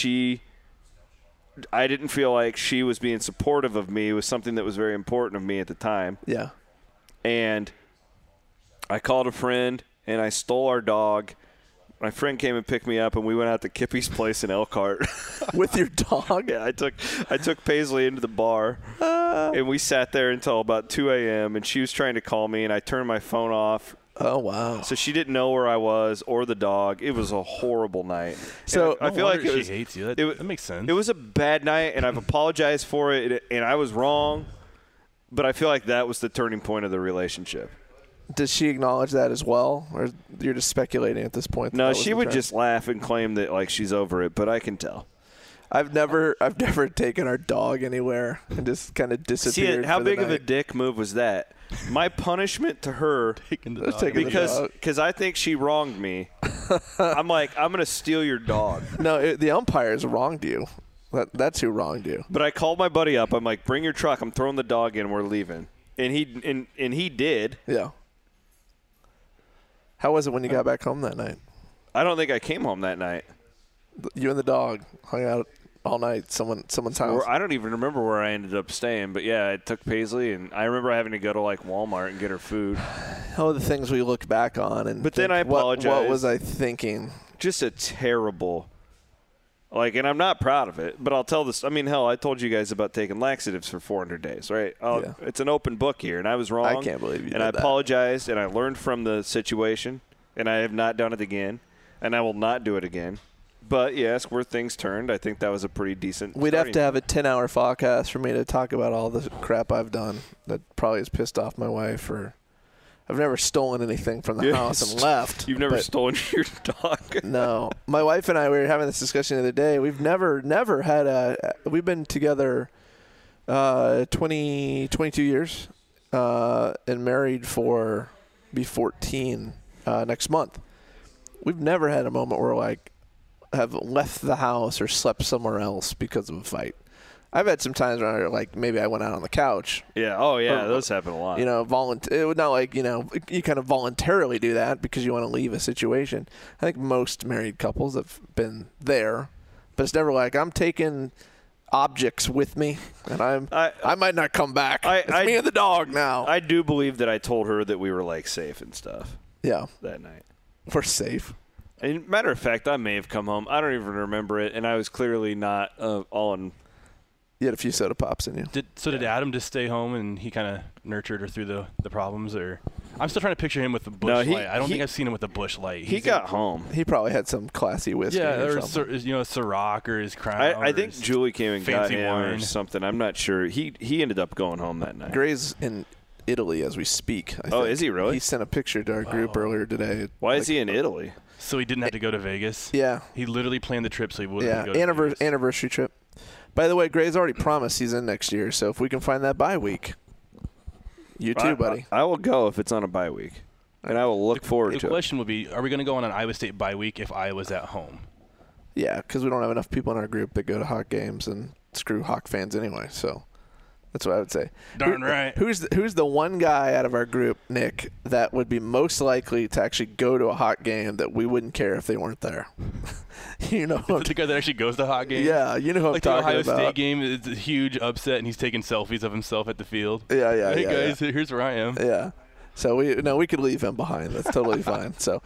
I didn't feel like she was being supportive of me. It was something that was very important of me at the time. Yeah. And I called a friend, and I stole our dog. My friend came and picked me up, and we went out to Kippy's place in Elkhart. With your dog? Yeah, I took Paisley into the bar, and we sat there until about 2 a.m., and she was trying to call me, and I turned my phone off. Oh, wow. So she didn't know where I was or the dog. It was a horrible night. So I feel like she hates you. That makes sense. It was a bad night, and I've apologized for it, and I was wrong. But I feel like that was the turning point of the relationship. Does she acknowledge that as well, or you're just speculating at this point? No, she would just laugh and claim that like she's over it, but I can tell. I've never taken our dog anywhere and just kind of disappeared. See, how big of a dick move was that? My punishment to her because I think she wronged me. I'm like, I'm gonna steal your dog. No, the umpires wronged you. That's who wronged you. But I called my buddy up. I'm like, bring your truck. I'm throwing the dog in. We're leaving. And he did. Yeah. How was it when you got back home that night? I don't think I came home that night. You and the dog hung out all night, someone's house. I don't even remember where I ended up staying, but yeah, I took Paisley, and I remember having to go to like Walmart and get her food. Oh, the things we look back on, and but then I apologize. What was I thinking? Just a terrible, and I'm not proud of it, but I'll tell this. I mean, hell, I told you guys about taking laxatives for 400 days, right? Yeah. It's an open book here, and I was wrong. I can't believe you did that. And I apologized, and I learned from the situation, and I have not done it again, and I will not do it again. But, yes, where things turned, I think that was a pretty decent We'd have to have a 10-hour podcast for me to talk about all the crap I've done that probably has pissed off my wife. Or I've never stolen anything from the house and left. You've never stolen your dog? No. My wife and I, we were having this discussion the other day. We've never had we've been together 22 years and married for be 14 next month. We've never had a moment where have left the house or slept somewhere else because of a fight. I've had some times where maybe I went out on the couch. Yeah. Oh, yeah. Those happen a lot. It would not you kind of voluntarily do that because you want to leave a situation. I think most married couples have been there, but it's never I'm taking objects with me, and I might not come back. It's me and the dog now. I do believe that I told her that we were safe and stuff. Yeah. That night. We're safe. And matter of fact, I may have come home. I don't even remember it, and I was clearly not all in You had a few soda pops in you. Did Adam just stay home and he kind of nurtured her through the problems? Or I'm still trying to picture him with the Busch Light. I don't think I've seen him with a Busch Light. He got home. He probably had some classy whiskey. Yeah, or Ciroc or his Crown. I think Julie came and got him wine. or something. I'm not sure. He ended up going home that night. Gray's in Italy as we speak. I Oh, think. is he really? He sent a picture to our group earlier today. Why is he in Italy? So he didn't have to go to Vegas? Yeah. He literally planned the trip so he wouldn't have to go to Vegas. Anniversary trip. By the way, Gray's already promised he's in next year, so if we can find that bye week, you too, buddy. I will go if it's on a bye week, and I will look forward to it. The question would be, are we going to go on an Iowa State bye week if Iowa's at home? Yeah, because we don't have enough people in our group that go to Hawk games and screw Hawk fans anyway, so that's what I would say. Darn right. Who's the one guy out of our group, Nick, that would be most likely to actually go to a Hawk game that we wouldn't care if they weren't there? You know, the guy that actually goes to Hawk games? Yeah, you know who I'm talking about. Like the Ohio State game, it's a huge upset, and he's taking selfies of himself at the field. Yeah. Hey, guys, here's where I am. Yeah. So we could leave him behind. That's totally fine. So,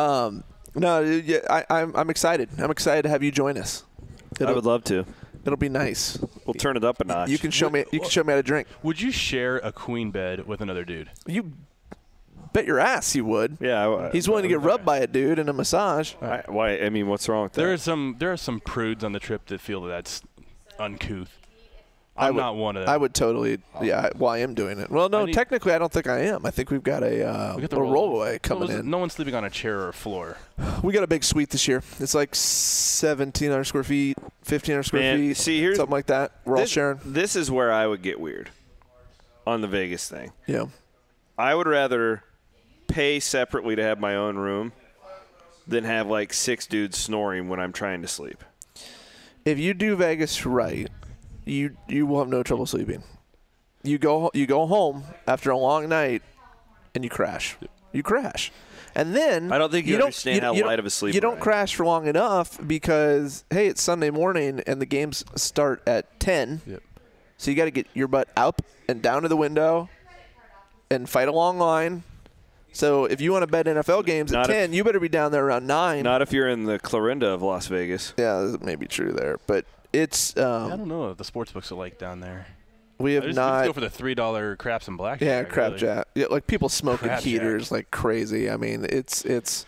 I'm excited. I'm excited to have you join us. I would love to. It'll be nice. We'll turn it up a notch. You can show me. You can show me how to drink. Would you share a queen bed with another dude? You bet your ass he would. Yeah. He's willing to get rubbed by a dude in a massage. Why? I mean, what's wrong with that? There are some prudes on the trip that feel that's uncouth. I'm not one of them. I would totally. Yeah. Well, I am doing it. Well, no. Technically, I don't think I am. I think we've got a rollaway coming in. No one's sleeping on a chair or a floor. We got a big suite this year. It's like 1,700 square feet, 1,500 square feet, something like that. We're all sharing. This is where I would get weird on the Vegas thing. Yeah. I would rather pay separately to have my own room than have like 6 dudes snoring when I'm trying to sleep. If you do Vegas right, you will have no trouble sleeping. You go home after a long night and you crash. You crash. And then I don't think you understand how light of a sleeper you don't crash for long enough because hey, it's Sunday morning and the games start at 10. Yep. So you got to get your butt up and down to the window and fight a long line. So if you want to bet NFL games at 10, you better be down there around 9. Not if you're in the Clarinda of Las Vegas. Yeah, that may be true there, but it's. I don't know what the sports books are like down there. We have not. Go for the $3 craps and blackjack. Yeah, crapjack. Yeah, like people smoking heaters like crazy. I mean, it's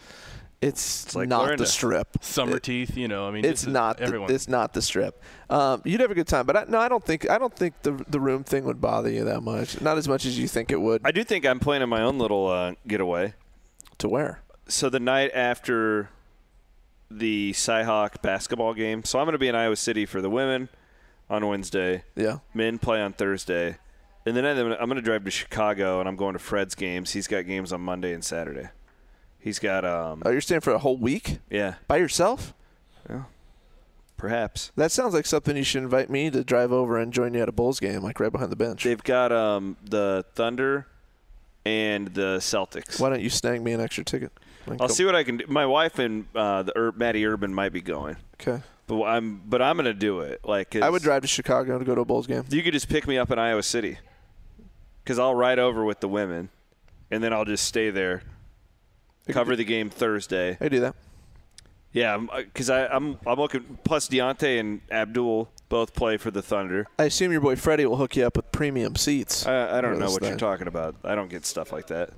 like not Clarinda. the Strip. Summer teeth, you know. I mean, it's not. It's not the Strip. You'd have a good time, but I don't think the room thing would bother you that much. Not as much as you think it would. I do think I'm planning my own little getaway. To where? So the night after the Cyhawk basketball game. So I'm going to be in Iowa City for the women on Wednesday. Yeah. Men play on Thursday. And then I'm going to drive to Chicago, and I'm going to Fred's games. He's got games on Monday and Saturday. He's got you're staying for a whole week? Yeah. By yourself? Yeah. Perhaps. That sounds like something you should invite me to drive over and join you at a Bulls game, like right behind the bench. They've got the Thunder and the Celtics. Why don't you snag me an extra ticket? I'll see what I can do. My wife and Maddie Urban might be going. Okay. But I'm going to do it. I would drive to Chicago to go to a Bulls game. You could just pick me up in Iowa City. Because I'll ride over with the women, and then I'll just stay there, cover the game Thursday. I do that. Yeah, because I'm looking. Plus, Deontay and Abdul both play for the Thunder. I assume your boy Freddie will hook you up with premium seats. I don't know what you're talking about. I don't get stuff like that.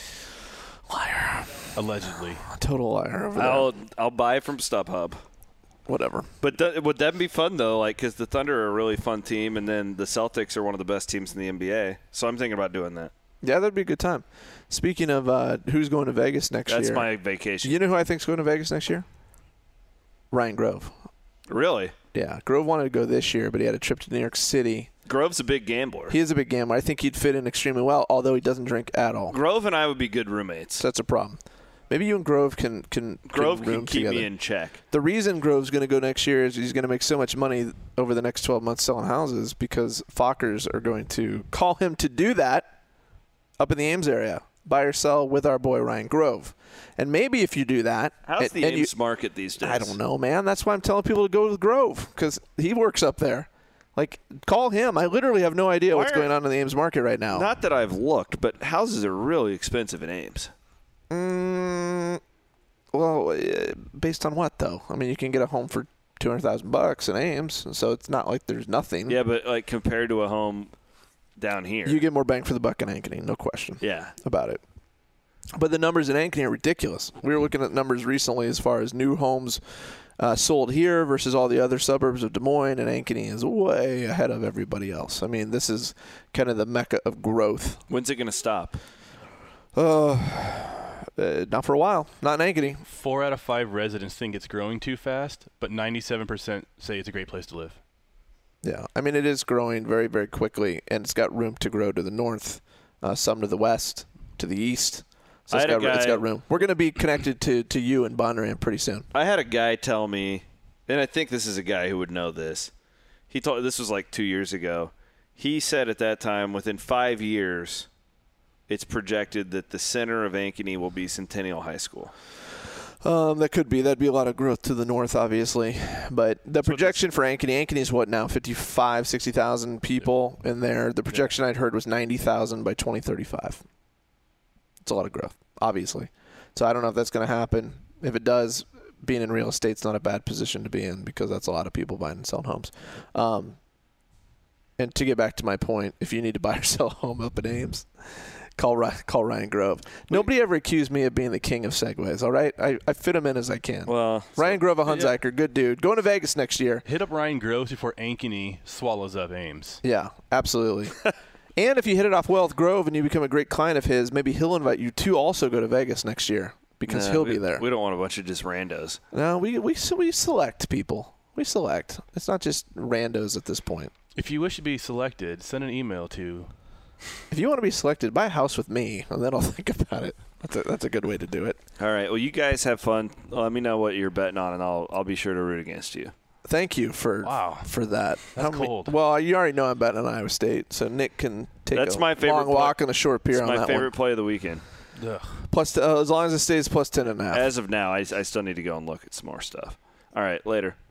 Liar. Allegedly. Total liar over there. I'll buy from StubHub. Whatever. But would that be fun, though? Like, because the Thunder are a really fun team, and then the Celtics are one of the best teams in the NBA. So I'm thinking about doing that. Yeah, that'd be a good time. Speaking of who's going to Vegas next year. That's my vacation. You know who I think's going to Vegas next year? Ryan Grove. Really? Yeah. Grove wanted to go this year, but he had a trip to New York City. Grove's a big gambler. He is a big gambler. I think he'd fit in extremely well, although he doesn't drink at all. Grove and I would be good roommates. So that's a problem. Maybe you and Grove can Grove can room keep together. me in check. The reason Grove's going to go next year is he's going to make so much money over the next 12 months selling houses because Fockers are going to call him to do that up in the Ames area. Buy or sell with our boy Ryan Grove. And maybe if you do that. How's the Ames market these days? I don't know, man. That's why I'm telling people to go with Grove because he works up there. Like, call him. I literally have no idea what's going on in the Ames market right now. Not that I've looked, but houses are really expensive in Ames. Well, based on what, though? I mean, you can get a home for $200,000 in Ames, so it's not like there's nothing. Yeah, but like compared to a home down here, you get more bang for the buck in Ankeny, no question. Yeah, about it. But the numbers in Ankeny are ridiculous. We were looking at numbers recently as far as new homes sold here versus all the other suburbs of Des Moines, and Ankeny is way ahead of everybody else. I mean, this is kind of the mecca of growth. When's it going to stop? Not for a while. Not in Ankeny. 4 out of 5 residents think it's growing too fast, but 97% say it's a great place to live. Yeah. I mean, it is growing very, very quickly, and it's got room to grow to the north, some to the west, to the east. So it's got room. We're going to be connected to you in Bondurant pretty soon. I had a guy tell me, and I think this is a guy who would know this. He told this was like 2 years ago. He said at that time, within 5 years, it's projected that the center of Ankeny will be Centennial High School. That could be. That'd be a lot of growth to the north, obviously. But the projection for Ankeny is what now? 55, 60,000 people in there. The projection I'd heard was 90,000 by 2035. It's a lot of growth, obviously. So I don't know if that's going to happen. If it does, being in real estate's not a bad position to be in because that's a lot of people buying and selling homes. And to get back to my point, if you need to buy or sell a home up in Ames, call Ryan Grove. Nobody ever accused me of being the king of segues, all right? I fit him in as I can. Well, Ryan Grove of Hunziker, good dude. Going to Vegas next year. Hit up Ryan Groves before Ankeny swallows up Ames. Yeah, absolutely. And if you hit it off well with Grove and you become a great client of his, maybe he'll invite you to also go to Vegas next year because he'll be there. We don't want a bunch of just randos. No, we select people. We select. It's not just randos at this point. If you wish to be selected, send an email to... If you want to be selected, buy a house with me, and then I'll think about it. That's a good way to do it. All right. Well, you guys have fun. Let me know what you're betting on, and I'll be sure to root against you. Thank you for that. That's cold. Well, you already know I'm betting on Iowa State, so Nick can take my favorite long walk and a short beer on that one. That's my favorite play of the weekend. Ugh. Plus, as long as it stays plus 10.5. As of now, I still need to go and look at some more stuff. All right, later.